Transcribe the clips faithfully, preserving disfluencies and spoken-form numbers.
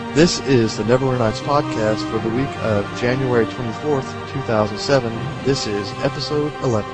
This is the Neverwinter Nights podcast for the week of January twenty-fourth, two thousand seven. This is episode eleven.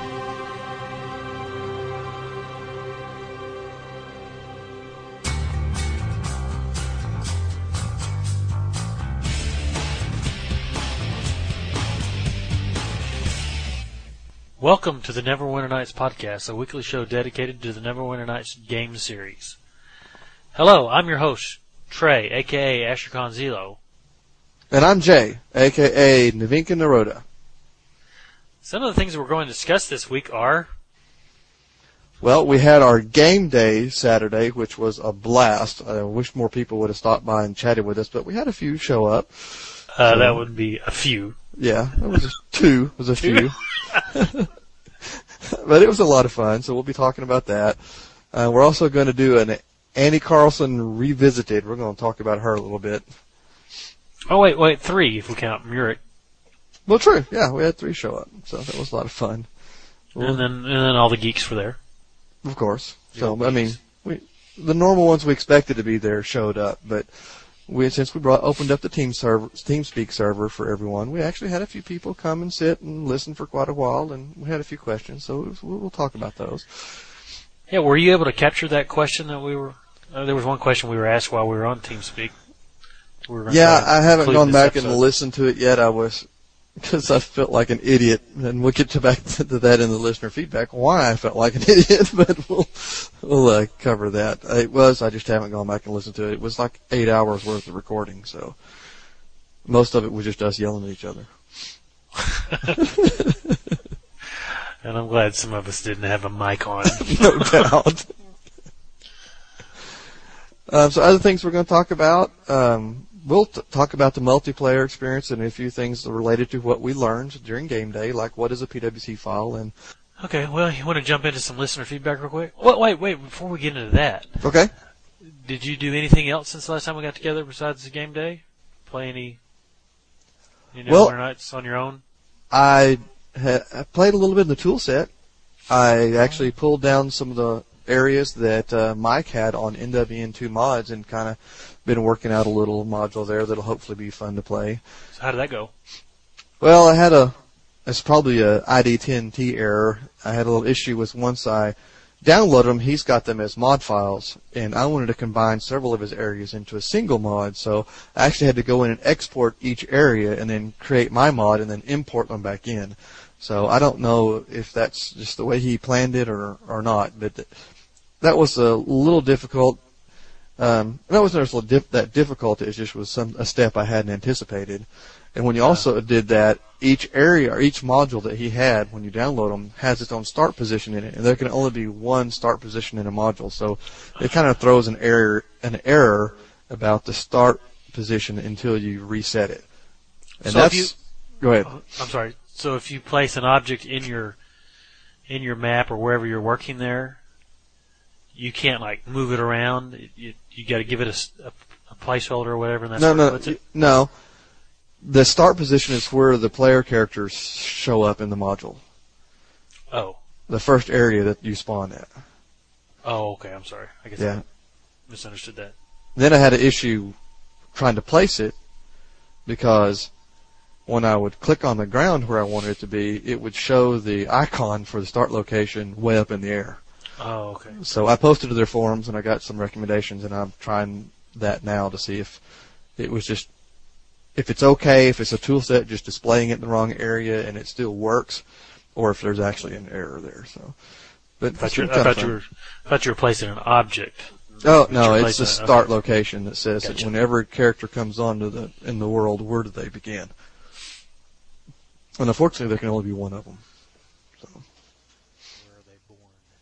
Welcome to the Neverwinter Nights podcast, a weekly show dedicated to the Neverwinter Nights game series. Hello, I'm your host, Trey, a k a. Asher Khan Zelo. And I'm Jay, a k a. Navinka Naroda. Some of the things that we're going to discuss this week are... Well, we had our game day Saturday, which was a blast. I wish more people would have stopped by and chatted with us, but we had a few show up. Uh, so, that would be a few. Yeah, it was just two. It was a few. But it was a lot of fun, so we'll be talking about that. Uh, we're also going to do an Annie Carlson Revisited. We're going to talk about her a little bit. Oh, wait, wait, three if we count Murik. Well, true. Yeah, we had three show up, so that was a lot of fun. Well, and then and then all the geeks were there. Of course. So, I mean, we the normal ones we expected to be there showed up, but we since we brought opened up the team server, TeamSpeak server for everyone, we actually had a few people come and sit and listen for quite a while, and we had a few questions, so it was, we'll, we'll talk about those. Yeah, were you able to capture that question that we were... Uh, there was one question we were asked while we were on TeamSpeak. We were yeah, I haven't gone back episode. and listened to it yet. I was... Because I felt like an idiot, and we'll get to back to that in the listener feedback, why I felt like an idiot, but we'll, we'll uh, cover that. It was, I just haven't gone back and listened to it. It was like eight hours worth of recording, so most of it was just us yelling at each other. And I'm glad some of us didn't have a mic on. No doubt. um, so other things we're going to talk about, um, We'll t- talk about the multiplayer experience and a few things related to what we learned during game day, like what is a P W C file. And okay, well, you want to jump into some listener feedback real quick? Wait, wait, wait, before we get into that. Okay. Did you do anything else since the last time we got together besides the game day? Play any, you know, well, nights on your own? I, ha- I played a little bit in the tool set. I actually pulled down some of the areas that uh, Mike had on N W N two mods and kind of been working out a little module there that'll hopefully be fun to play. So how did that go? Well, I had a, it's probably a I D ten T error. I had a little issue with once I downloaded them, he's got them as mod files, and I wanted to combine several of his areas into a single mod, so I actually had to go in and export each area and then create my mod and then import them back in. So I don't know if that's just the way he planned it or, or not, but that was a little difficult. Um, that wasn't necessarily dif- that difficult. It just was some a step I hadn't anticipated. And when you also did that, each area or each module that he had, when you download them, has its own start position in it, and there can only be one start position in a module. So it kind of throws an error, an error about the start position until you reset it. And so that's. If you, go ahead. I'm sorry. So if you place an object in your in your map or wherever you're working there, you can't like move it around. You you got to give it a, a, a placeholder or whatever. And that's no, where no, it puts it? no. The start position is where the player characters show up in the module. Oh. The first area that you spawn at. Oh, okay. I'm sorry. I guess Yeah. I misunderstood that. Then I had an issue trying to place it because when I would click on the ground where I wanted it to be, it would show the icon for the start location way up in the air. Oh, okay. So I posted to their forums and I got some recommendations, and I'm trying that now to see if it was just if it's okay, if it's a tool set just displaying it in the wrong area and it still works, or if there's actually an error there. So, but I thought, you, I thought you were I thought you were placing an object. Oh no, it's the start okay. location that says Gotcha. that whenever a character comes onto the in the world, where do they begin? And unfortunately, there can only be one of them. So. Where are they born?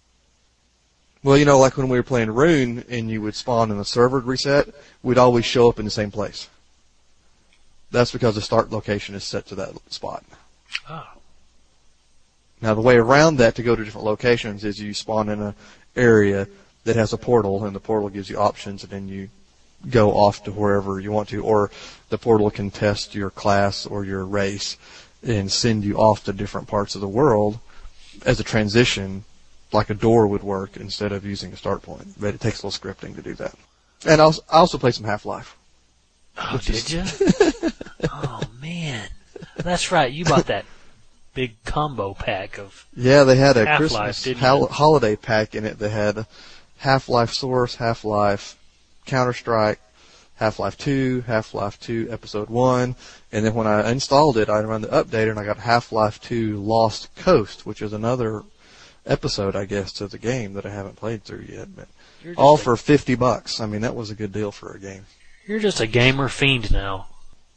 Well, you know, like when we were playing Rune and you would spawn in the server reset, we'd always show up in the same place. That's because the start location is set to that spot. Oh. Now, the way around that to go to different locations is you spawn in an area that has a portal, and the portal gives you options, and then you go off to wherever you want to, or the portal can test your class or your race and send you off to different parts of the world as a transition, like a door would work instead of using a start point. But it takes a little scripting to do that. And I also, I also play some Half-Life. Oh, did you? Oh, man. That's right. You bought that big combo pack of Yeah, they had a Half-Life, Christmas didn't hol- you? holiday pack in it that had Half-Life Source, Half-Life Counter-Strike, Half-Life two, Half-Life two Episode one, and then when I installed it, I ran the updater and I got Half-Life two Lost Coast, which is another episode, I guess, to the game that I haven't played through yet. But all a, for fifty bucks. I mean, that was a good deal for a game. You're just a gamer fiend now.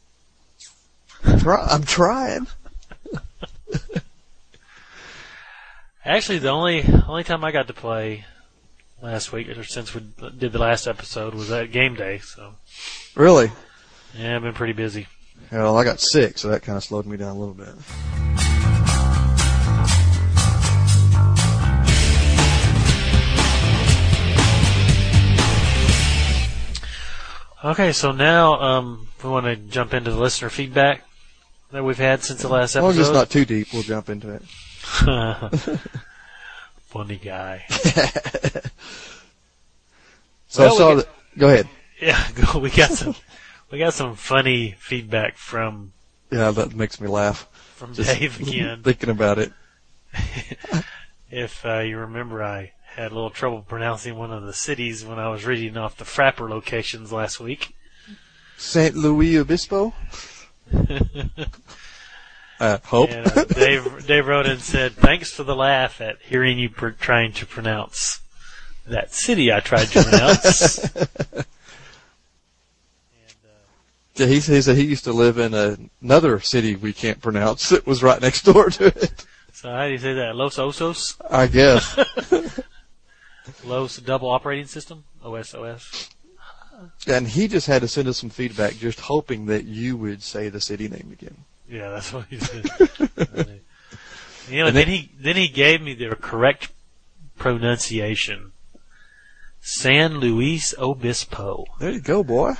Try, I'm trying. Actually, the only only time I got to play last week, or since we did the last episode, was at game day. So, really? Yeah, I've been pretty busy. Well, I got sick, so that kind of slowed me down a little bit. Okay, so now um, we want to jump into the listener feedback that we've had since the last As long as episode. it's not too deep, we'll jump into it. Funny guy. So Well, I saw we that. Go ahead. Yeah, go- we got some we got some funny feedback from Yeah, that makes me laugh. from Just Dave again. thinking about it. If uh, you remember, I had a little trouble pronouncing one of the cities when I was reading off the Frapper locations last week. Saint Louis Obispo? I hope. And uh, Dave, Dave wrote in and said, "Thanks for the laugh at hearing you per- trying to pronounce that city I tried to pronounce." and, uh, Yeah, he says that he used to live in a, another city we can't pronounce that was right next door to it. so how do you say that? Los Osos? I guess. Los Double Operating System? O S O S? And he just had to send us some feedback just hoping that you would say the city name again. Yeah, that's what he said. you know, And then then- he then he gave me the correct pronunciation. San Luis Obispo. There you go, boy.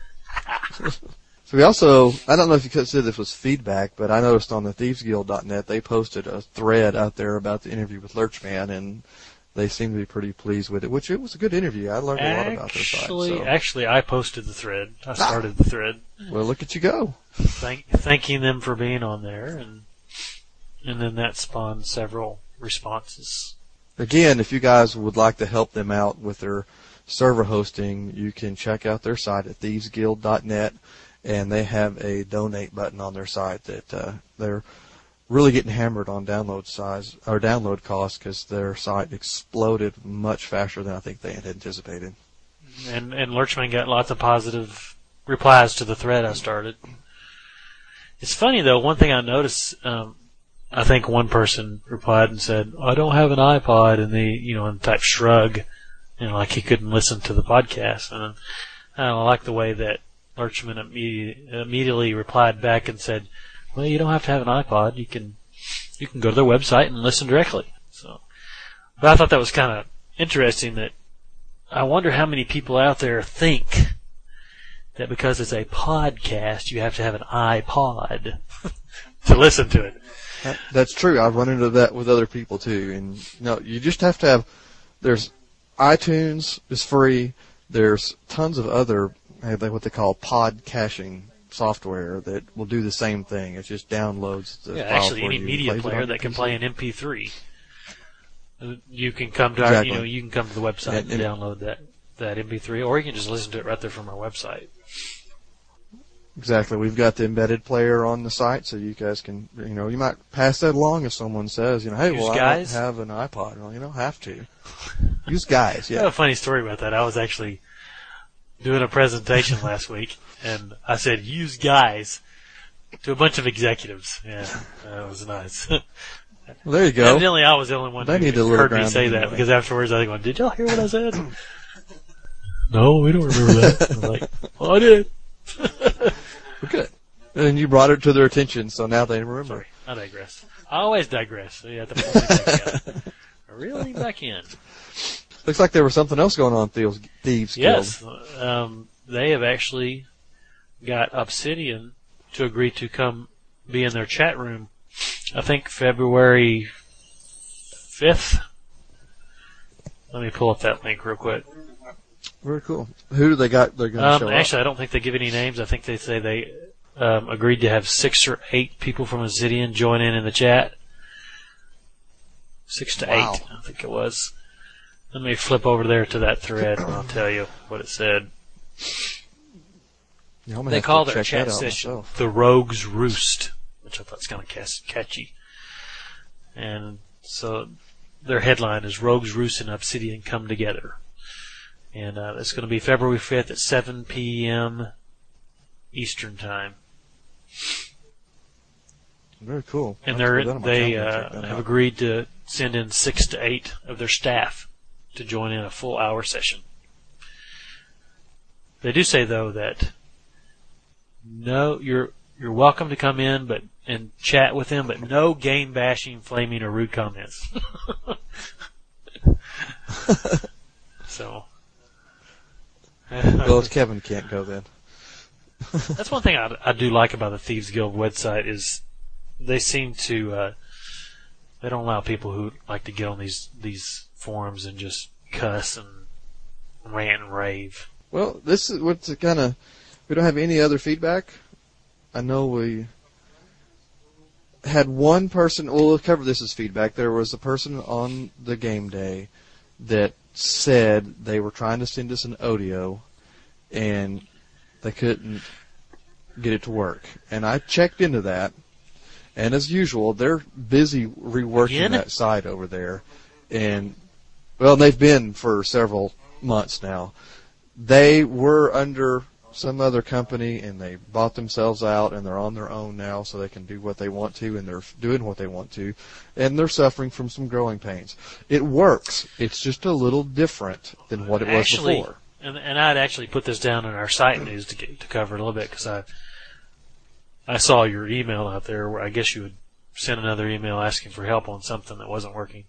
So we also, I don't know if you could say this was feedback, but I noticed on the thieves guild dot net they posted a thread out there about the interview with Lurchman, and they seemed to be pretty pleased with it, which it was a good interview. I learned a lot about their site. Actually, So. actually, I posted the thread. I started the thread, Well, look at you go. thank, thanking them for being on there, and and then that spawned several responses. Again, if you guys would like to help them out with their server hosting, you can check out their site at thieves guild dot net, and they have a donate button on their site that uh, they're really getting hammered on download size or download costs because their site exploded much faster than I think they had anticipated. And and Lurchman got lots of positive replies to the thread I started. It's funny though. One thing I noticed, um, I think one person replied and said, "I don't have an iPod," and they, you know, and type shrug, you know, like he couldn't listen to the podcast. And I like the way that Lurchman immediately, immediately replied back and said, "Well, you don't have to have an iPod. You can you can go to their website and listen directly." So, but I thought that was kind of interesting. That I wonder how many people out there think that because it's a podcast, you have to have an iPod to listen to it. That, that's true. I've run into that with other people too. And no, you just have to have. There's iTunes is free. There's tons of other what they call pod caching software that will do the same thing. It just downloads the Yeah, file actually, for any you, media plays it player on that your can P C. play an M P three, you can come to our, Exactly. you know, you can come to the website And- and, and- download that that M P three, or you can just listen to it right there from our website. Exactly. We've got the embedded player on the site, so you guys can, you know, you might pass that along if someone says, you know, hey, Use well, Guys? I don't have an iPod. Well, you don't have to. Use Guys, I have yeah. a funny story about that. I was actually doing a presentation last week, and I said, "Use Guys" to a bunch of executives. Yeah, that was nice. Well, there you go. Evidently, I was the only one They who need a little heard me grounding say that, anyway. because afterwards I was going, "Did y'all hear what I said?" No, we don't remember that. I was like, "Well, I did." Well, good. And you brought it to their attention, so now they remember. Sorry, I digress. I always digress. So you have to pull me back out. Really back in. Looks like there was something else going on, Thieves, Thieves Yes, Guild. um, they have actually got Obsidian to agree to come be in their chat room. I think February fifth. Let me pull up that link real quick. Very cool. Who do they got? They're going to Um, show actually, up? I don't think they give any names. I think they say they um, agreed to have six or eight people from Obsidian join in in the chat. Six to Wow. eight, I think it was. Let me flip over there to that thread, and I'll tell you what it said. Yeah, I'm gonna They have to call their check chat that out session myself. the Rogue's Roost, which I thought was kind of catchy. And so their headline is Rogue's Roost and Obsidian Come Together. And uh, it's going to be February fifth at seven p.m. Eastern Time. Very cool. And I'll they're, put that on my they calendar and uh, check that have out. agreed to send in six to eight of their staff to join in a full hour session. They do say, though, that no, you're you're welcome to come in but and chat with them, but no game bashing, flaming, or rude comments. So, Well, if Kevin can't go then. that's one thing I, I do like about the Thieves Guild website is they seem to uh, they don't allow people who like to get on these these forums and just cuss and rant and rave. Well, this is what's kind of. We don't have any other feedback. I know we had one person. Well, we'll cover this as feedback. There was a person on the game day that said they were trying to send us an audio, and they couldn't get it to work. And I checked into that, and as usual, they're busy reworking Again? that site over there. And, well, they've been for several months now. They were under some other company, and they bought themselves out, and they're on their own now, so they can do what they want to, and they're doing what they want to, and they're suffering from some growing pains. It works. It's just a little different than what it was Actually, before. And, and I'd actually put this down in our site news to get, to cover it a little bit because I I saw your email out there where I guess you would send another email asking for help on something that wasn't working.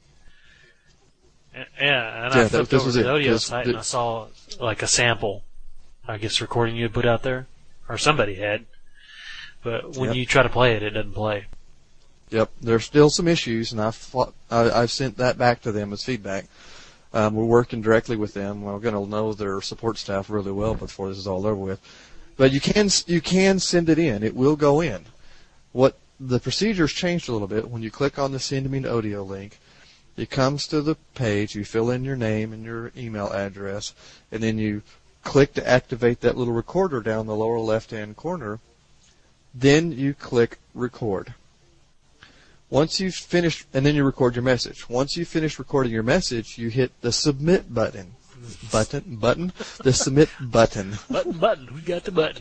And, yeah, and Yeah, I that- flipped this over was to it, the audio 'cause site the- and I saw like a sample, I guess, recording you had put out there, or somebody had. But when Yep. you try to play it, it doesn't play. Yep, there's still some issues, and I've, fought, I, I've sent that back to them as feedback. Um, we're working directly with them. We're going to know their support staff really well before this is all over with. But you can you can send it in. It will go in. What the procedure's changed a little bit. When you click on the Send Me an Audio link, it comes to the page. You fill in your name and your email address, and then you click to activate that little recorder down the lower left-hand corner. Then you click Record. Once you've finished, and then you record your message. Once you finish recording your message, you hit the submit button. Button? Button? The submit button. Button, button. We got the button.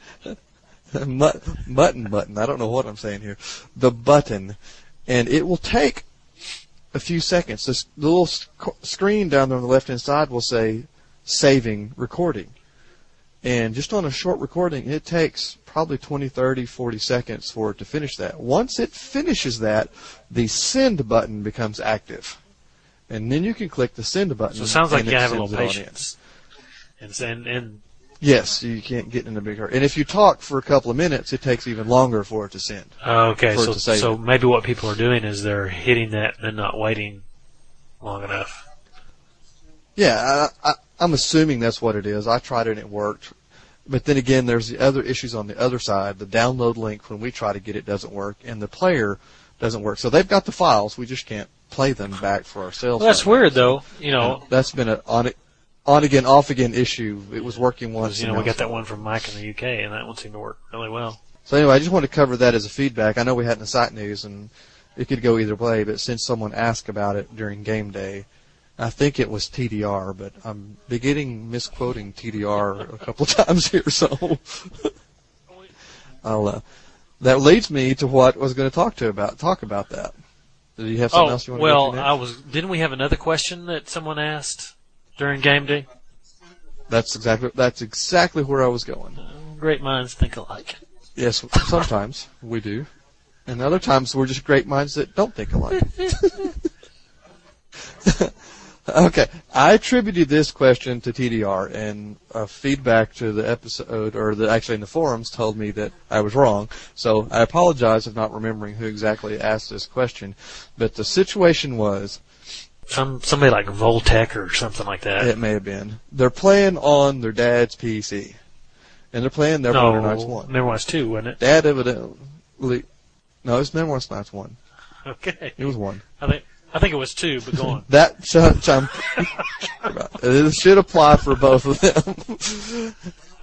Mut- button, button. I don't know what I'm saying here. The button. And it will take a few seconds. This the little sc- screen down there on the left-hand side will say saving recording. And just on a short recording, it takes probably twenty, thirty, forty seconds for it to finish that. Once it finishes that, the send button becomes active. And then you can click the send button. So it sounds like and you it gotta have a sends little it on in. patience. And, and, and Yes, you can't get in a big hurry. And if you talk for a couple of minutes, it takes even longer for it to send. okay, For it so to save so it. maybe what people are doing is they're hitting that and not waiting long enough. Yeah, I, I, I'm assuming that's what it is. I tried it and it worked. But then again, there's the other issues on the other side. The download link, when we try to get it, doesn't work, and the player doesn't work. So they've got the files. We just can't play them back for ourselves. Well, that's right now. weird, though. You know, That's been an on, on again, off again issue. It was working once. you know, and we now got that it's one from Mike in the U K, and that one seemed to work really well. So anyway, I just wanted to cover that as a feedback. I know we had in the site news, and it could go either way, but since someone asked about it during game day, I think it was T D R, but I'm beginning misquoting T D R a couple of times here, so I'll, uh, that leads me to what I was going to talk to about talk about that. Do you have something Oh, else you want well, to go to I next? was. Didn't we have another question that someone asked during game day? That's exactly that's exactly where I was going. Great minds think alike. Yes, sometimes we do, and other times we're just great minds that don't think alike. Okay, I attributed this question to T D R, and uh, feedback to the episode, or the, actually in the forums, told me that I was wrong. So I apologize for not remembering who exactly asked this question. But the situation was, some somebody like Voltec or something like that. It may have been. They're playing on their dad's P C. And they're playing Neverwinter Nights one. Neverwinter Nights two, wasn't it? Dad evidently... No, it's Neverwinter Nights one. Okay. It was one. I think I think it was two, but go on. That ch- I'm, it should apply for both of them.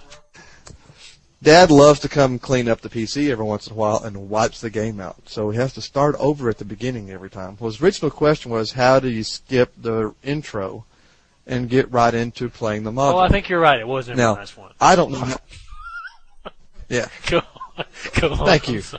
Dad loves to come clean up the P C every once in a while and wipes the game out. So he has to start over at the beginning every time. Well, his original question was, how do you skip the intro and get right into playing the module? Oh, I think you're right. It was Neverwinter Now, Nights one. I don't know how... Yeah. Go on. Go on. Thank you.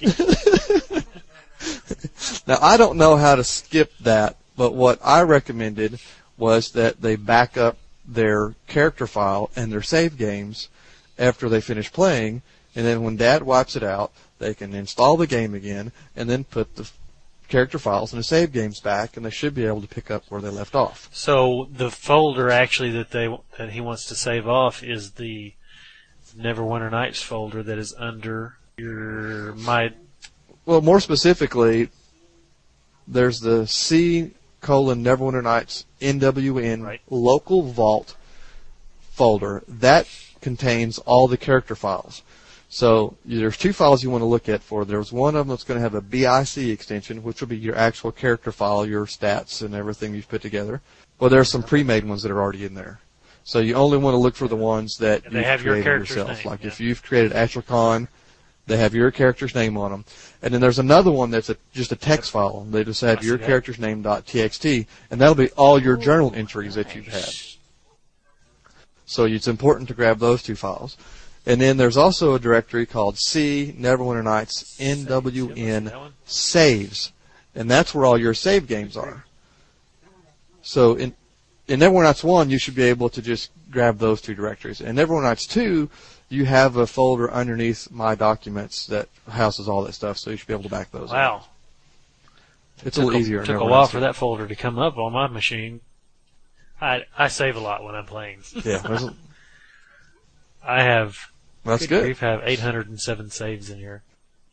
Now, I don't know how to skip that, but what I recommended was that they back up their character file and their save games after they finish playing, and then when Dad wipes it out, they can install the game again and then put the character files and the save games back, and they should be able to pick up where they left off. So the folder actually that they that he wants to save off is the Neverwinter Nights folder that is under your my. Well, more specifically, there's the C colon Neverwinter Nights N W N right. local vault folder that contains all the character files. So there's two files you want to look at for. There's one of them that's going to have a B I C extension, which will be your actual character file, your stats and everything you've put together. Well, there's some pre-made ones that are already in there. So you only want to look for the ones that they you've have your created character's yourself. name, Like yeah. if you've created Astrocon, they have your character's name on them. And then there's another one that's a, just a text file. They just have I see your that. character's name dot T X T, and that'll be all your journal entries that you've had. So it's important to grab those two files. And then there's also a directory called C Neverwinter Nights N W N Saves, and that's where all your save games are. So in in Neverwinter Nights one, you should be able to just grab those two directories. In Neverwinter Nights two, you have a folder underneath My Documents that houses all that stuff, so you should be able to back those up. Wow. It's a little easier. It took a Neverwinter while Nights for that folder to come up on my machine. I I save a lot when I'm playing. Yeah, there's a, I have. that's good. We have eight hundred seven saves in here.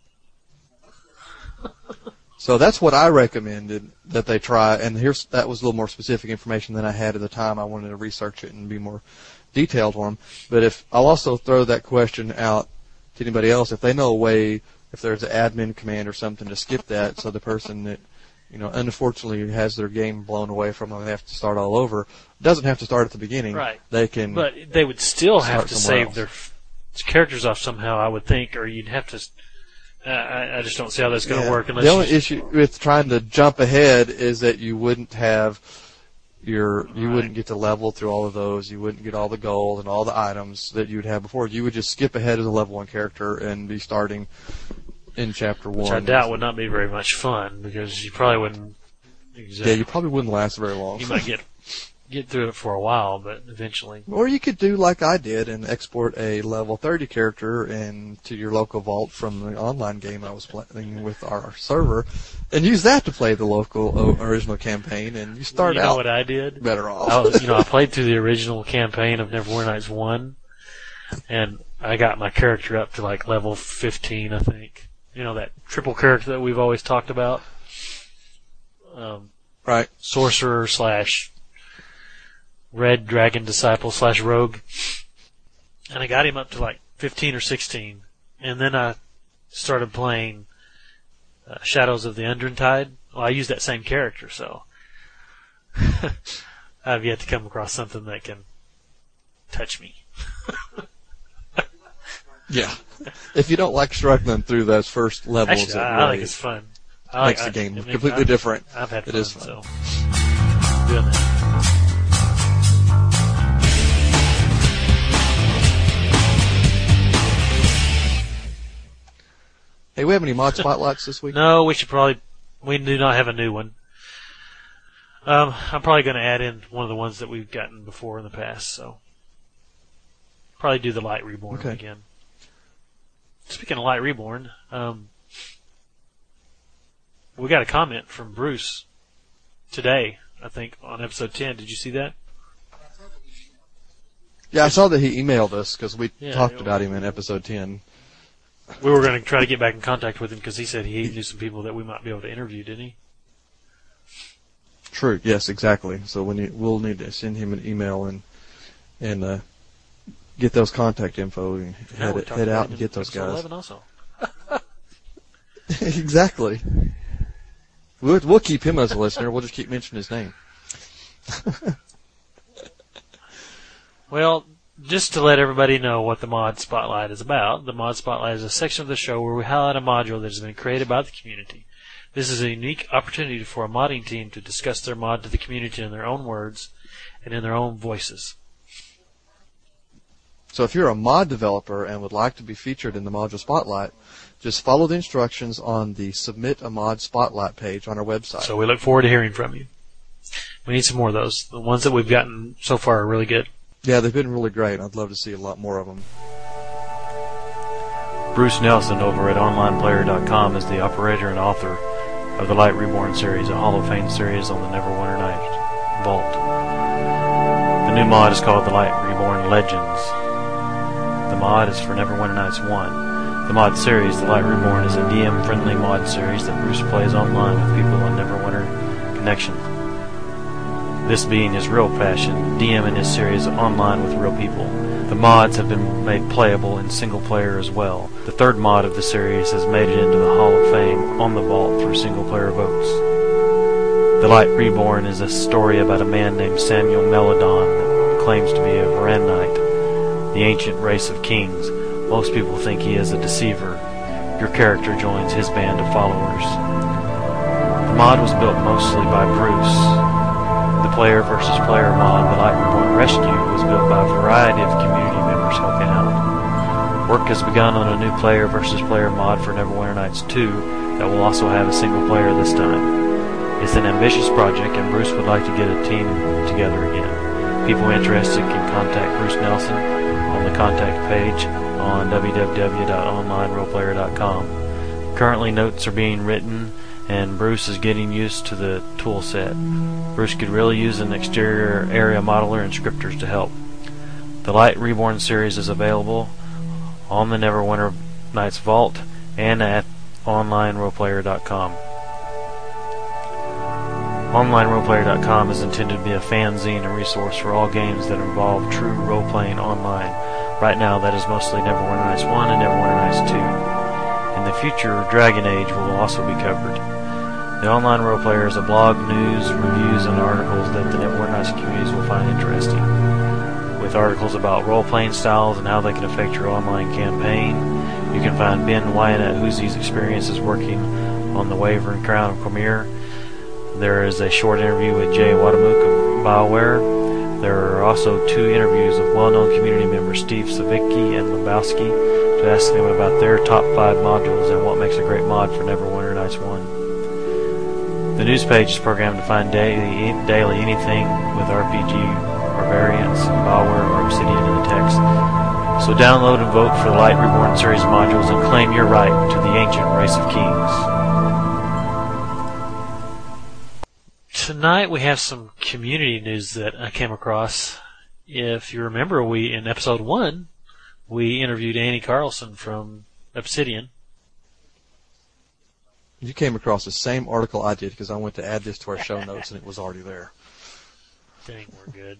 So that's what I recommended that they try, and here's that was a little more specific information than I had at the time. I wanted to research it and be more detailed for them. But if I'll also throw that question out to anybody else, if they know a way, if there's an admin command or something to skip that, so the person that you know unfortunately has their game blown away from them, they have to start all over. Doesn't have to start at the beginning. Right. They can. But they would still have start to somewhere save else. their f- characters off somehow, I would think, or you'd have to. Uh, I, I just don't see how that's going to Yeah. work unless the only you, issue with trying to jump ahead is that you wouldn't have your you Right. wouldn't get to level through all of those. You wouldn't get all the gold and all the items that you'd have before. You would just skip ahead as a level one character and be starting in chapter one. which I doubt would not be very much fun because you probably wouldn't. Exactly. Yeah, you probably wouldn't last very long. You might get get through it for a while, but eventually. Or you could do like I did and export a level thirty character and to your local vault from the online game I was playing with our server, and use that to play the local o- original campaign, and you start You know out what I did? better off. I was, you know, I played through the original campaign of Neverwinter Nights one, and I got my character up to like level fifteen, I think. You know, that triple character that we've always talked about. Um, Right. sorcerer slash red dragon disciple slash rogue, and I got him up to like fifteen or sixteen, and then I started playing uh, Shadows of the Undrentide. Well, I used that same character, so I've yet to come across something that can touch me. Yeah. If you don't like struggling through those first levels, Actually, it I, I really think it's fun. I makes like, the game I, I mean, completely I've, different. I've had It fun, is fun. so doing that. Hey, we have any mod spotlights this week? No, we should probably. We do not have a new one. Um, I'm probably going to add in one of the ones that we've gotten before in the past. So probably do the Light Reborn Okay. again. Speaking of Light Reborn, um, we got a comment from Bruce today. I think on episode ten. Did you see that? Yeah, I saw that he emailed us because we Yeah, talked it- about him in episode ten. We were going to try to get back in contact with him because he said he knew some people that we might be able to interview, didn't he? True. Yes, exactly. So we need, we'll need to send him an email and and uh, get those contact info and Now head, head out and get those guys. eleven also. Exactly. We'll, we'll keep him as a listener. We'll just keep mentioning his name. Well, just to let everybody know what the Mod Spotlight is about, the Mod Spotlight is a section of the show where we highlight a module that has been created by the community. This is a unique opportunity for a modding team to discuss their mod to the community in their own words and in their own voices. So if you're a mod developer and would like to be featured in the Module Spotlight, just follow the instructions on the Submit a Mod Spotlight page on our website. So we look forward to hearing from you. We need some more of those. The ones that we've gotten so far are really good. Yeah, they've been really great. I'd love to see a lot more of them. Bruce Nelson over at online player dot com is the operator and author of the Light Reborn series, a Hall of Fame series on the Neverwinter Nights Vault. The new mod is called the Light Reborn Legends. The mod is for Neverwinter Nights one. The mod series, the Light Reborn, is a D M-friendly mod series that Bruce plays online with people on Neverwinter Connection. This being his real passion, DMing his series online with real people. The mods have been made playable in single player as well. The third mod of the series has made it into the Hall of Fame on the Vault through single player votes. The Light Reborn is a story about a man named Samuel Meladon that claims to be a Varanite, the ancient race of kings. Most people think he is a deceiver. Your character joins his band of followers. The mod was built mostly by Bruce. The player versus player mod, the Light Reborn Rescue, was built by a variety of community members helping out. Work has begun on a new player versus player mod for Neverwinter Nights two that will also have a single player this time. It's an ambitious project and Bruce would like to get a team together again. People interested can contact Bruce Nelson on the contact page on w w w dot online role player dot com. Currently notes are being written and Bruce is getting used to the tool set. Bruce could really use an exterior area modeler and scripters to help. The Light Reborn series is available on the Neverwinter Nights Vault and at online role player dot com. online role player dot com is intended to be a fanzine and resource for all games that involve true role-playing online. Right now that is mostly Neverwinter Nights one and Neverwinter Nights two. In the future, Dragon Age will also be covered. The Online Role Player is a blog, news, reviews, and articles that the Neverwinter Nights communities will find interesting. With articles about role-playing styles and how they can affect your online campaign, you can find Ben Wyatt Whoosie's experiences working on the Wyvern Crown of Cormyr. There is a short interview with Jay Watamook of BioWare. There are also two interviews of well-known community members Steve Savicki and Lebowski to ask them about their top five modules and what makes a great mod for Neverwinter Nights one. The news page is programmed to find daily, daily anything with R P G or variants, BioWare or Obsidian in the text. So download and vote for the Light Reborn series modules and claim your right to the ancient race of kings. Tonight we have some community news that I came across. If you remember, we in episode one we interviewed Annie Carlson from Obsidian. You came across the same article I did because I went to add this to our show notes and it was already there. Dang, we're good.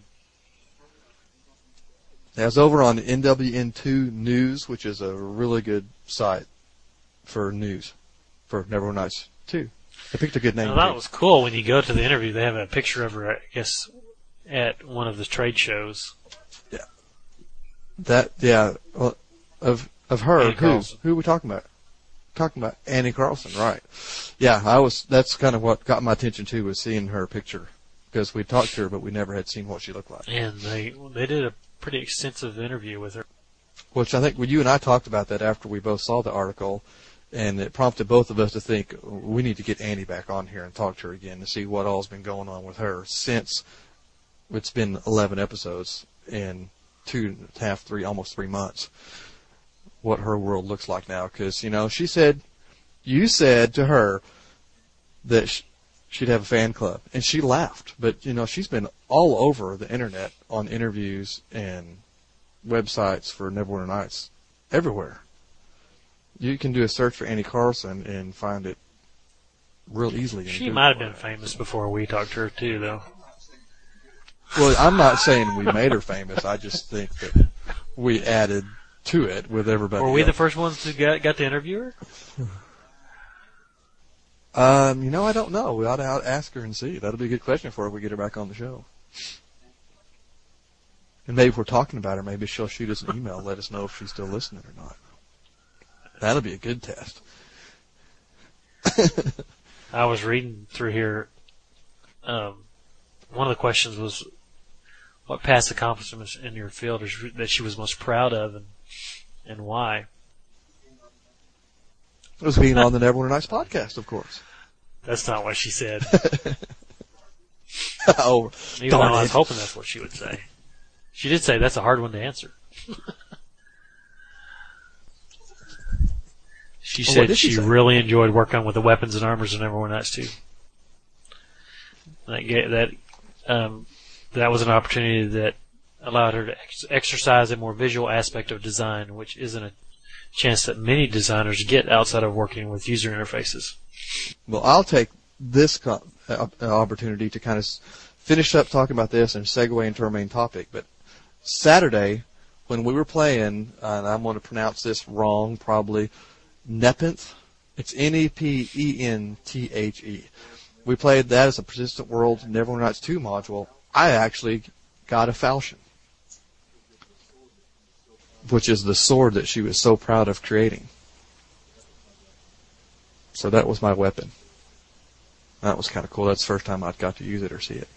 It was over on N W N two News, which is a really good site for news for Neverwinter Nights two. They picked a good name. Now, that was cool. When you go to the interview, they have a picture of her, I guess, at one of the trade shows. Yeah. That, yeah, well, of of her. Annie Who? Carlson. Who are we talking about? Talking about Annie Carlson, right? Yeah, I was. That's kind of what got my attention too, was seeing her picture, because we talked to her, but we never had seen what she looked like. And they they did a pretty extensive interview with her. Which I think well, you and I talked about that after we both saw the article, and it prompted both of us to think we need to get Annie back on here and talk to her again to see what all's been going on with her since it's been eleven episodes in two and a half, three, almost three months. What her world looks like now, because you know she said, you said to her that sh- she'd have a fan club, and she laughed. But you know she's been all over the internet on interviews and websites for Neverwinter Nights, everywhere. You can do a search for Annie Carlson and find it real easily. She might have been famous before we talked to her, too, though. Well, I'm not saying we made her famous. I just think that we added to it with everybody Were we else. the first ones who got, got to interview her? Um, you know, I don't know. We ought to out- ask her and see. That'll be a good question for her if we get her back on the show. And maybe if we're talking about her, maybe she'll shoot us an email and let us know if she's still listening or not. That'll be a good test. I was reading through here. Um, one of the questions was, what past accomplishments in your field is that she was most proud of, and and why? It was being on the Neverwinter Nights podcast, of course. That's not what she said. Oh, Even darn though I it. was hoping that's what she would say. She did say that's a hard one to answer. She Well, what said did she she say? really enjoyed working with the weapons and armors in Neverwinter Nights too. That ga- that um, that was an opportunity that allowed her to ex- exercise a more visual aspect of design, which isn't a chance that many designers get outside of working with user interfaces. Well, I'll take this co- uh, opportunity to kind of s- finish up talking about this and segue into our main topic. But Saturday, when we were playing, uh, and I'm going to pronounce this wrong, probably, Nepenthe. It's N E P E N T H E. We played that as a Persistent World Neverwinter Nights two module. I actually got a falchion, which is the sword that she was so proud of creating. So that was my weapon. That was kind of cool. That's the first time I'd got to use it or see it.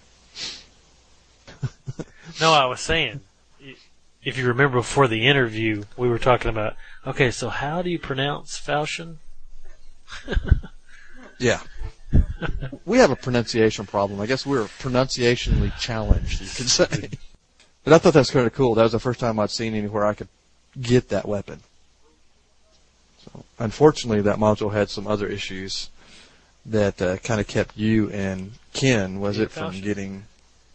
No, I was saying, if you remember before the interview, we were talking about, okay, so how do you pronounce falchion? Yeah. We have a pronunciation problem. I guess we're pronunciationally challenged, you could say. But I thought that was kind of cool. That was the first time I'd seen anywhere I could get that weapon. So, unfortunately, that module had some other issues that uh, kind of kept you and Ken, was Yeah, it, from falchion. getting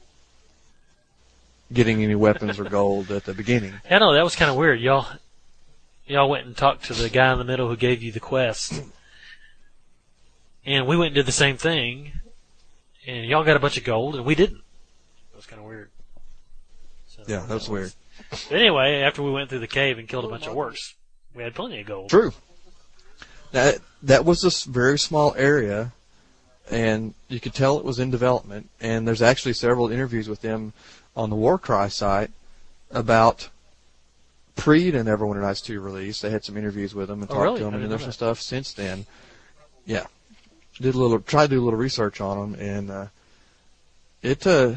getting any weapons or gold at the beginning. Yeah, no, that was kind of weird. Y'all, y'all went and talked to the guy in the middle who gave you the quest, and we went and did the same thing, and y'all got a bunch of gold, and we didn't. It was kind of weird. So, Yeah, that was weird. But anyway, after we went through the cave and killed a bunch of orcs, we had plenty of gold. True. Now, that was a s- very small area, and you could tell it was in development, and there's actually several interviews with them on the Warcry site about pre the Neverwinter Nights two release. They had some interviews with them and Oh, talked really? to I them, and didn't there's know some that. stuff since then. Yeah. Did a little, tried to do a little research on them, and uh, it, uh,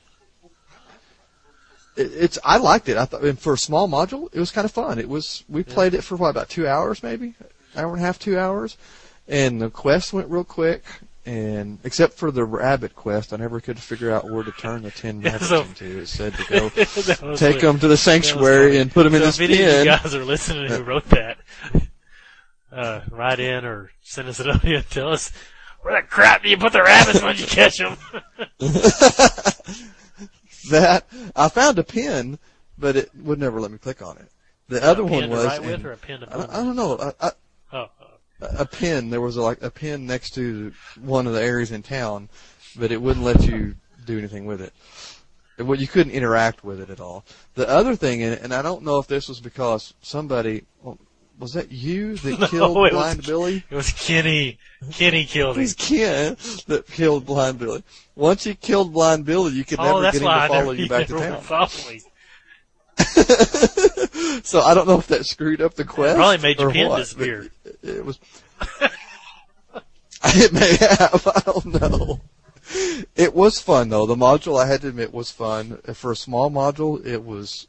it, it's, I liked it. I thought, and for a small module, it was kind of fun. It was, we Yeah. played it for what, about two hours maybe? Hour and a half, two hours. And the quest went real quick, and except for the rabbit quest, I never could figure out where to turn the ten Yeah, rabbits so- into. It said to go That was take weird. them to the sanctuary funny. and put them in So this if any of you pen. guys are listening who wrote that, uh, write in or send us a note and tell us, where the crap do you put the rabbits when you catch them? That I found a pin, but it would never let me click on it. The other a one pin to was write with and- or a pin to I, don't, put I don't know. I, I, Oh, a pin. There was a, like a pin next to one of the areas in town, but it wouldn't let you do anything with it. It, well, you couldn't interact with it at all. The other thing, and, and I don't know if this was because somebody well, was that you that No, killed it was- Blind Billy? it was Kenny. Kenny killed It him. was Ken that killed Blind Billy. Once you killed Blind Billy, you could Oh, never that's get him why to I follow never, you he back to never town. would follow me. So I don't know if that screwed up the quest. Probably made your or pin what, disappear. but It, it was. It may have. I don't know. It was fun though. The module, I had to admit, was fun. For a small module, it was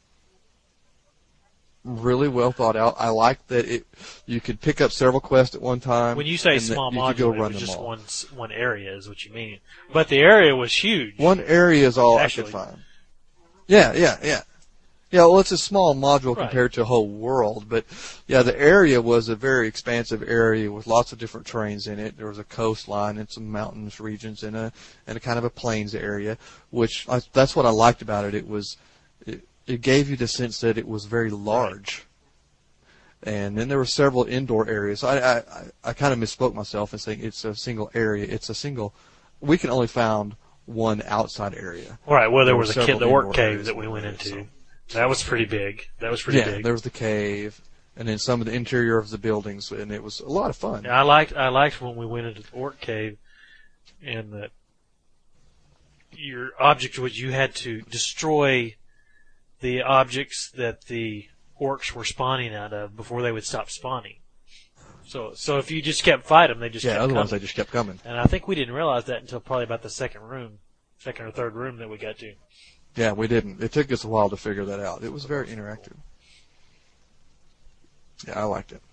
really well thought out. I liked that it. You could pick up several quests at one time. When you say and that small you could go module, it run was them just all. one s- one area is what you mean. But the area was huge. One area is all Actually. I could find. Yeah, yeah, yeah. Yeah, well, it's a small module Right. compared to a whole world, but yeah, the area was a very expansive area with lots of different terrains in it. There was a coastline and some mountainous regions and a and a kind of a plains area, which I, that's what I liked about it. It was it, it gave you the sense that it was very large. And then there were several indoor areas. I, I, I kind of misspoke myself in saying it's a single area. It's a single. We can only found one outside area. Right. Well, there, there was a kid, the orc cave that we went into. So. That was pretty big. That was pretty yeah, big. Yeah, there was the cave, and then some of the interior of the buildings, and it was a lot of fun. Yeah, I liked I liked when we went into the orc cave, and that your object was you had to destroy the objects that the orcs were spawning out of before they would stop spawning. So, so if you just kept fighting them, they just yeah. kept Otherwise, coming. they just kept coming. And I think we didn't realize that until probably about the second room, second or third room that we got to. Yeah, we didn't. It took us a while to figure that out. It was very interactive. Yeah, I liked it.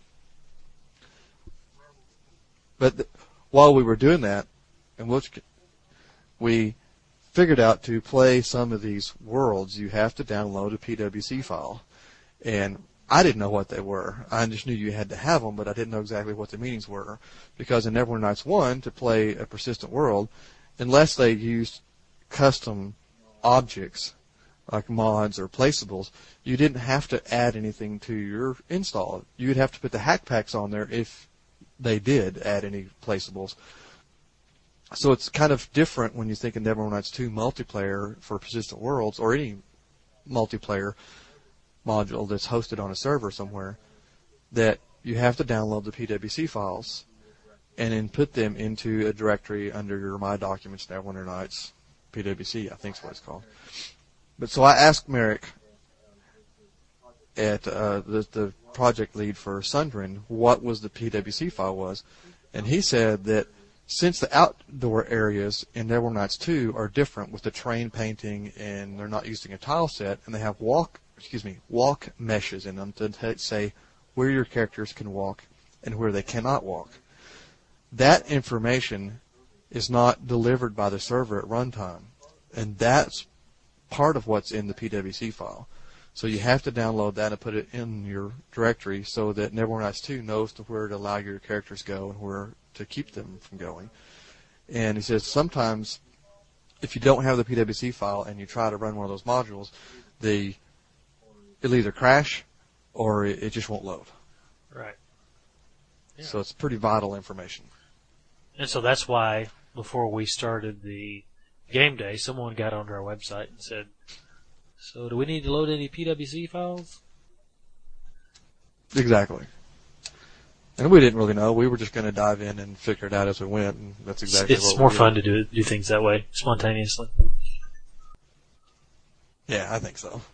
But th- while we were doing that, and we'll, we figured out to play some of these worlds, you have to download a P W C file. And I didn't know what they were. I just knew you had to have them, but I didn't know exactly what the meanings were. Because in Neverwinter Nights one, to play a persistent world, unless they used custom objects, like mods or placeables, you didn't have to add anything to your install. You'd have to put the hack packs on there if they did add any placeables. So it's kind of different when you think of Neverwinter Nights two multiplayer for persistent worlds, or any multiplayer module that's hosted on a server somewhere, that you have to download the P W C files and then put them into a directory under your My Documents Neverwinter Nights P W C, I think is what it's called. But so I asked Merrick, at uh, the, the project lead for Sundren, what was the P W C file was, and he said that since the outdoor areas in Neverwinter Nights two are different with the terrain painting, and they're not using a tile set, and they have walk, excuse me, walk meshes in them to t- say where your characters can walk and where they cannot walk. That information is not delivered by the server at runtime, and that's part of what's in the P W C file. So you have to download that and put it in your directory so that Neverwinter Nights two knows to where to allow your characters go and where to keep them from going. And he says sometimes if you don't have the P W C file and you try to run one of those modules, the it'll either crash or it, it just won't load. Right. Yeah. So it's pretty vital information. And so that's why before we started the game day, someone got onto our website and said, so do we need to load any P W C files? Exactly. And we didn't really know. We were just going to dive in and figure it out as we went, and that's exactly it's what we more did. fun to do do things that way, spontaneously. Yeah, I think so.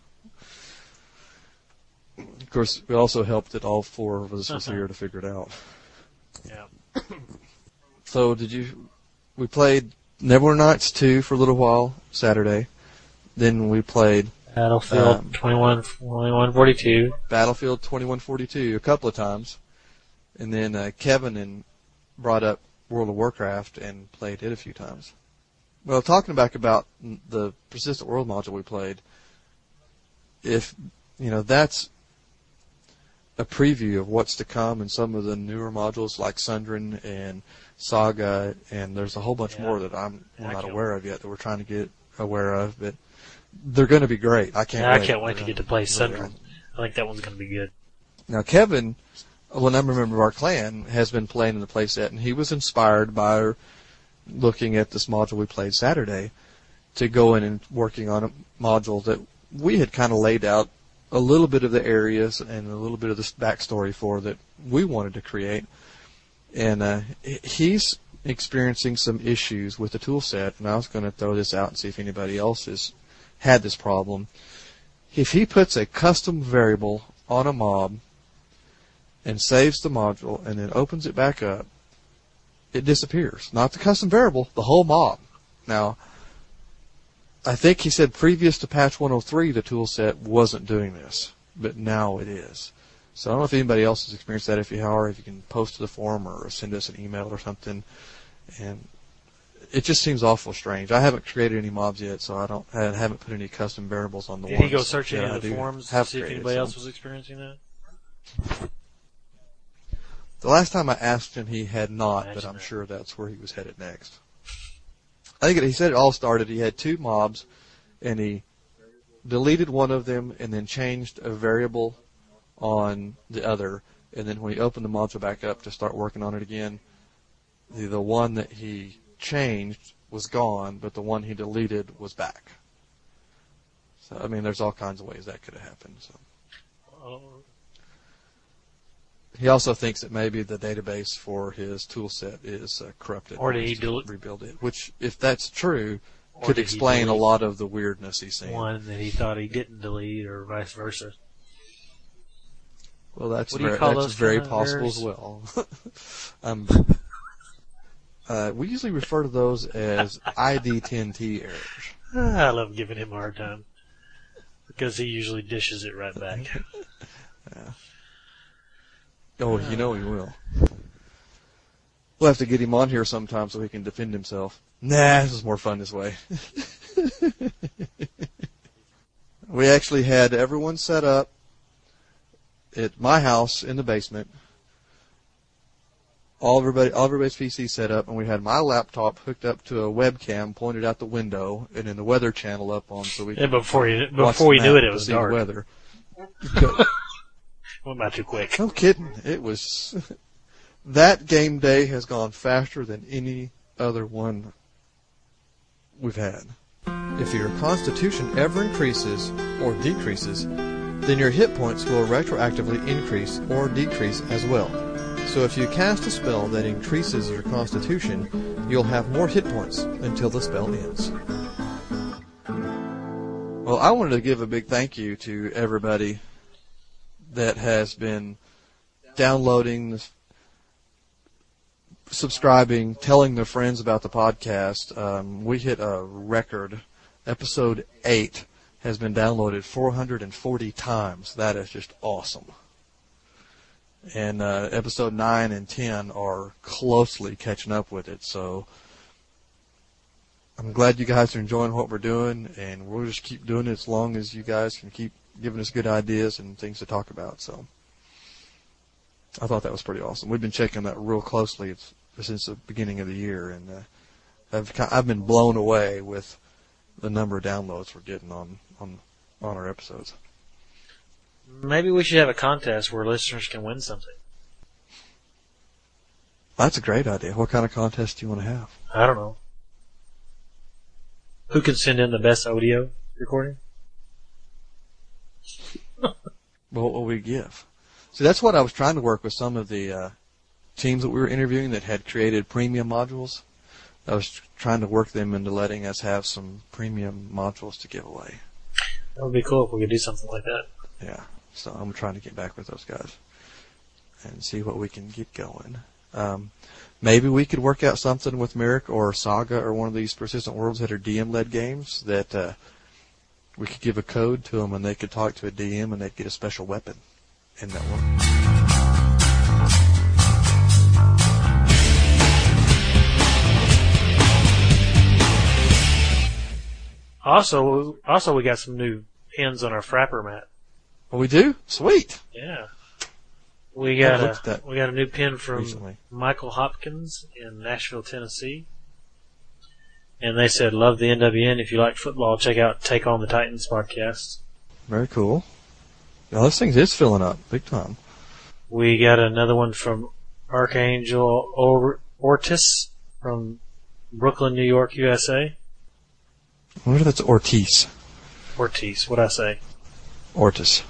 Of course, we also helped that all four of us was Uh-huh. here to figure it out. Yeah. So did you? We played Neverwinter Nights two for a little while Saturday. Then we played Battlefield Um, twenty-one forty-two. Battlefield twenty-one forty-two a couple of times, and then uh, Kevin and brought up World of Warcraft and played it a few times. Well, talking back about the Persistent World module we played, if you know that's a preview of what's to come in some of the newer modules like Sundren and Saga, and there's a whole bunch Yeah. more that I'm Yeah, I not can't- aware of yet that we're trying to get aware of, but they're going to be great. I can't Yeah, I wait. can't wait to They're get to gonna play be really Sundren. awesome. I think that one's going to be good. Now, Kevin, well, another member of our clan, has been playing in the playset, and he was inspired by looking at this module we played Saturday to go in and working on a module that we had kind of laid out a little bit of the areas and a little bit of the backstory for that we wanted to create. And uh, he's experiencing some issues with the tool set, and I was going to throw this out and see if anybody else has had this problem. If he puts a custom variable on a mob and saves the module and then opens it back up, it disappears. Not the custom variable, the whole mob. Now, I think he said previous to patch one oh three, the tool set wasn't doing this, but now it is. So I don't know if anybody else has experienced that. If you are, if you can post to the forum or send us an email or something. And it just seems awful strange. I haven't created any mobs yet, so I don't I haven't put any custom variables on the Did ones. he go search any that I of the do forums to have see if created anybody some. else was experiencing that? The last time I asked him, he had not, Imagine but I'm that. sure that's where he was headed next. I think it, he said it all started. He had two mobs, and he deleted one of them and then changed a variable on the other and then when he opened the module back up to start working on it again, the, the one that he changed was gone, but the one he deleted was back. So, I mean, there's all kinds of ways that could have happened. So. Oh. He also thinks that maybe the database for his tool set is uh, corrupted. Or did he del- rebuild it? Which, if that's true, Or could did he explain a delete lot of the weirdness he's seeing. one that he thought he didn't delete, or vice versa. Well, that's What do you very, call that's those very kind of possible errors? as well. um, uh, we usually refer to those as I D ten T errors. Ah, I love giving him a hard time because he usually dishes it right back. Yeah. Oh, you know he will. We'll have to get him on here sometime so he can defend himself. Nah, this is more fun this way. We actually had everyone set up at my house in the basement. All everybody, all everybody's P C set up, and we had my laptop hooked up to a webcam pointed out the window, and then the weather channel up on so we Yeah, could before you watch before the you knew map it, it to was see the dark. weather. Went by too quick. No kidding. It was that game day has gone faster than any other one we've had. If your constitution ever increases or decreases, then your hit points will retroactively increase or decrease as well. So if you cast a spell that increases your constitution, you'll have more hit points until the spell ends. Well, I wanted to give a big thank you to everybody that has been downloading, subscribing, telling their friends about the podcast. Um, we hit a record. Episode eight has been downloaded four hundred forty times. That is just awesome. And uh, episode nine and ten are closely catching up with it. So I'm glad you guys are enjoying what we're doing, and we'll just keep doing it as long as you guys can keep giving us good ideas and things to talk about. So I thought that was pretty awesome. We've been checking that real closely since the beginning of the year, and uh, I've I've been blown away with the number of downloads we're getting on on on our episodes. Maybe we should have a contest where listeners can win something. That's a great idea. What kind of contest do you want to have? I don't know. Who can send in the best audio recording? Well, what will we give? See, that's what I was trying to work with some of the uh, teams that we were interviewing that had created premium modules. I was trying to work them into letting us have some premium modules to give away. That would be cool if we could do something like that. Yeah, so I'm trying to get back with those guys and see what we can get going. Um, maybe we could work out something with Merrick or Saga or one of these Persistent Worlds that are D M-led games that uh, we could give a code to them and they could talk to a D M and they'd get a special weapon in that one. Also, also we got some new pins on our Frapper mat. Well, we do? Sweet. Yeah. We I got looked at a that we got a new pin from recently. Michael Hopkins in Nashville, Tennessee. And they said, love the N W N. If you like football, check out Take on the Titans podcast. Very cool. Now, this thing is filling up big time. We got another one from Archangel or- Ortiz from Brooklyn, New York, U S A. I wonder if that's Ortiz. Ortiz, what'd I say? Ortiz.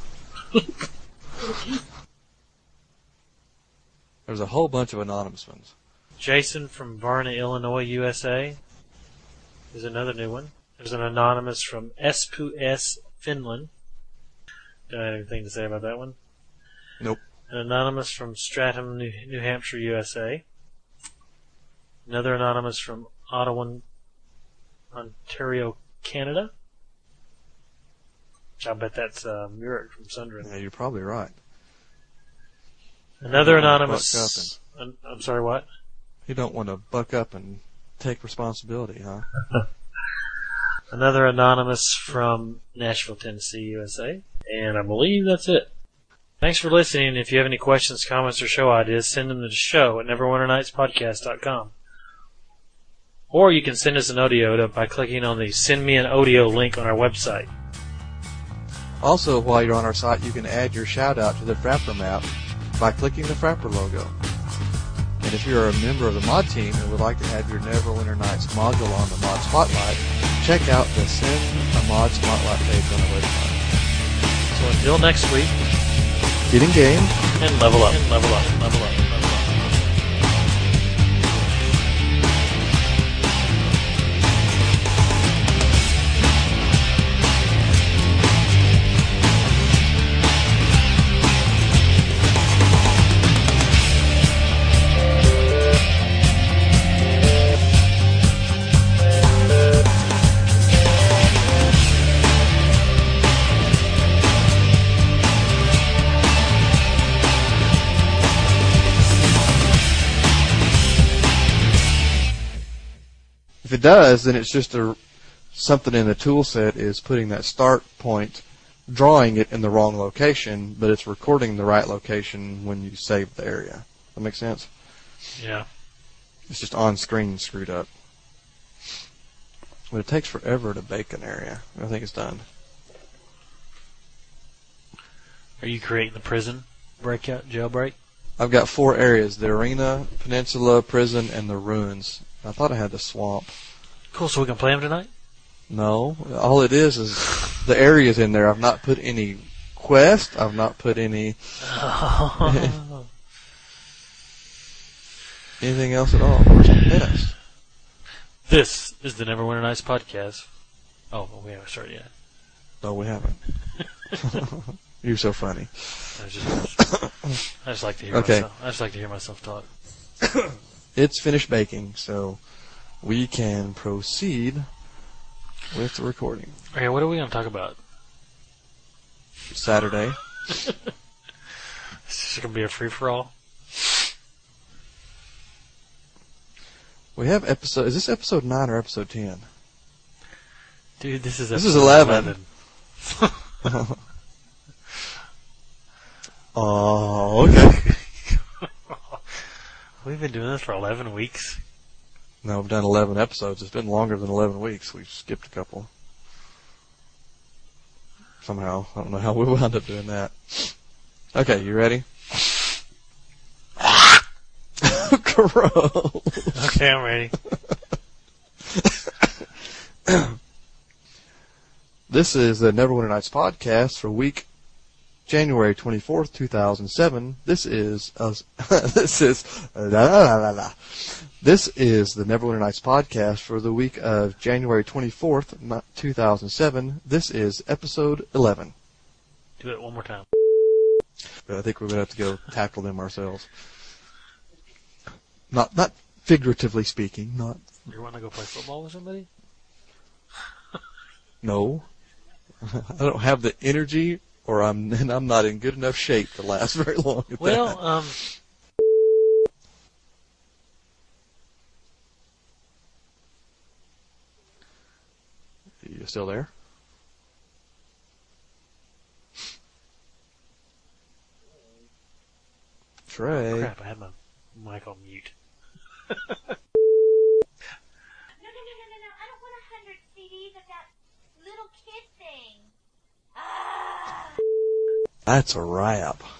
There's a whole bunch of anonymous ones. Jason from Varna, Illinois, U S A is another new one. There's an anonymous from Espoo Finland. Don't have anything to say about that one. Nope. An anonymous from Stratham, New, New Hampshire, U S A. Another anonymous from Ottawa, Ontario, Canada. Which I bet that's uh, Murik from Sundrin. Yeah, you're probably right. Another You don't wanna anonymous. buck up an- I'm sorry, what? You don't want to buck up and take responsibility, huh? Another anonymous from Nashville, Tennessee, U S A. And I believe that's it. Thanks for listening. If you have any questions, comments, or show ideas, send them to the show at neverwinternightspodcast dot com. Or you can send us an audio by clicking on the Send Me an Audio link on our website. Also, while you're on our site, you can add your shout-out to the Frapper map by clicking the Frapper logo. And if you're a member of the mod team and would like to have your Neverwinter Nights module on the Mod Spotlight, check out the Send a Mod Spotlight page on the website. So until next week, get in game and level up, and level up, level up, level up. If it does, then it's just a something in the tool set is putting that start point, drawing it in the wrong location, but it's recording the right location when you save the area. That makes sense? Yeah. It's just on screen screwed up. But it takes forever to bake an area. I think it's done. Are you creating the prison breakout jailbreak? I've got four areas: the arena, peninsula, prison, and the ruins. I thought I had the swamp. Cool, so we can play them tonight? No. All it is is the areas in there. I've not put any quest. I've not put any anything else at all. Where's this? This is the Neverwinter Nights podcast. Oh, well, we haven't started yet. No, we haven't. You're so funny. I just, I just like to hear Okay. myself. I just like to hear myself talk. It's finished baking, so we can proceed with the recording. Okay, what are we going to talk about? Saturday. Is this going to be a free-for-all? We have episode. Is this episode nine or episode ten? Dude, this is This episode is eleven. eleven. Oh, okay. We've been doing this for eleven weeks. No, we've done eleven episodes. It's been longer than eleven weeks. We've skipped a couple. Somehow. I don't know how we wound up doing that. Okay, you ready? Gross. Okay, I'm ready. This is the Neverwinter Nights podcast for week January twenty-fourth, two thousand seven. This is uh, this is la, la, la, la. This is the Neverwinter Nights podcast for the week of January twenty-fourth, two thousand seven. This is episode eleven. Do it one more time. But I think we're going to have to go tackle them ourselves. Not not figuratively speaking, not You want to go play football with somebody? no. I don't have the energy, or I'm and I'm not in good enough shape to last very long at Well, that. um... You still there? Trey. Crap, I had my mic on mute. No, no, no, no, no, no. I don't want a hundred C Ds of that little kid thing. Ah! That's a wrap.